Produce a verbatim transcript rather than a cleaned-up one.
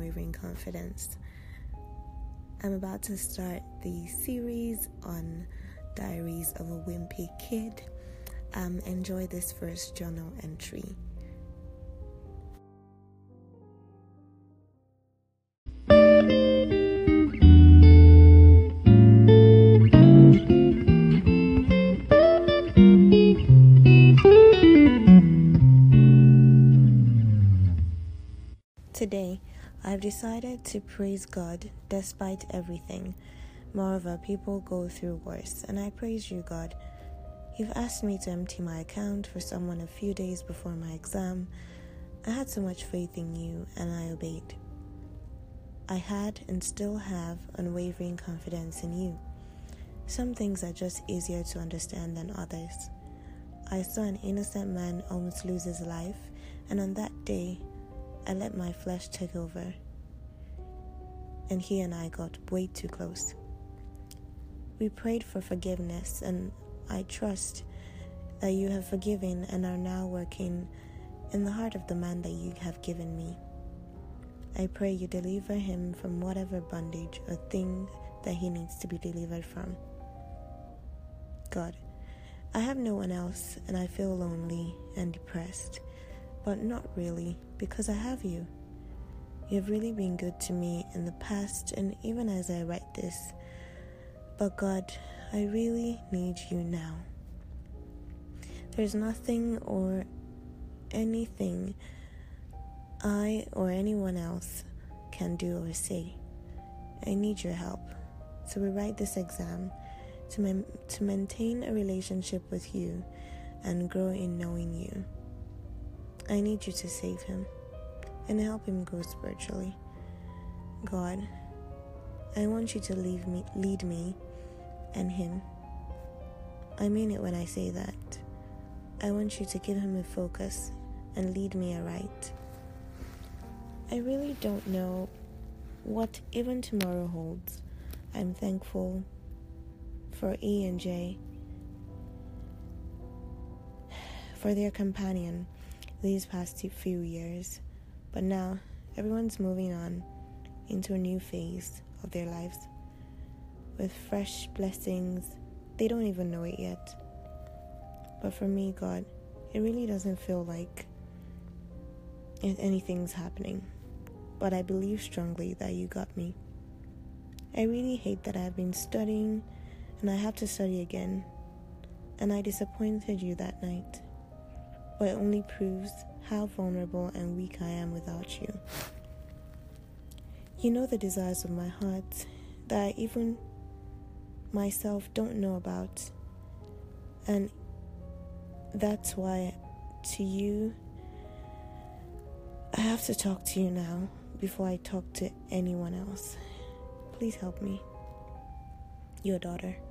Unwavering Confidence. I'm about to start the series on Diaries of a Wimpy Kid. Um, enjoy this first journal entry. Today, I've decided to praise God despite everything. Moreover, people go through worse, and I praise you, God. You've asked me to empty my account for someone a few days before my exam. I had so much faith in you, and I obeyed. I had and still have unwavering confidence in you. Some things are just easier to understand than others. I saw an innocent man almost lose his life, and on that day, I let my flesh take over, and he and I got way too close. We prayed for forgiveness, and I trust that you have forgiven and are now working in the heart of the man that you have given me. I pray you deliver him from whatever bondage or thing that he needs to be delivered from. God, I have no one else, and I feel lonely and depressed. But not really, because I have you. You have really been good to me in the past and even as I write this. But God, I really need you now. There's nothing or anything I or anyone else can do or say. I need your help to rewrite this exam, to, ma- to maintain a relationship with you and grow in knowing you. I need you to save him and help him grow spiritually. God, I want you to leave me, lead me and him. I mean it when I say that. I want you to give him a focus and lead me aright. I really don't know what even tomorrow holds. I'm thankful for E and J, for their companion these past few years, but now everyone's moving on into a new phase of their lives with fresh blessings. They don't even know it yet. But for me, God, it really doesn't feel like anything's happening, but I believe strongly that you got me. I really hate that I've been studying and I have to study again, and I disappointed you that night. But it only proves how vulnerable and weak I am without you. You know the desires of my heart that I even myself don't know about. And that's why to you, I have to talk to you now before I talk to anyone else. Please help me. Your daughter.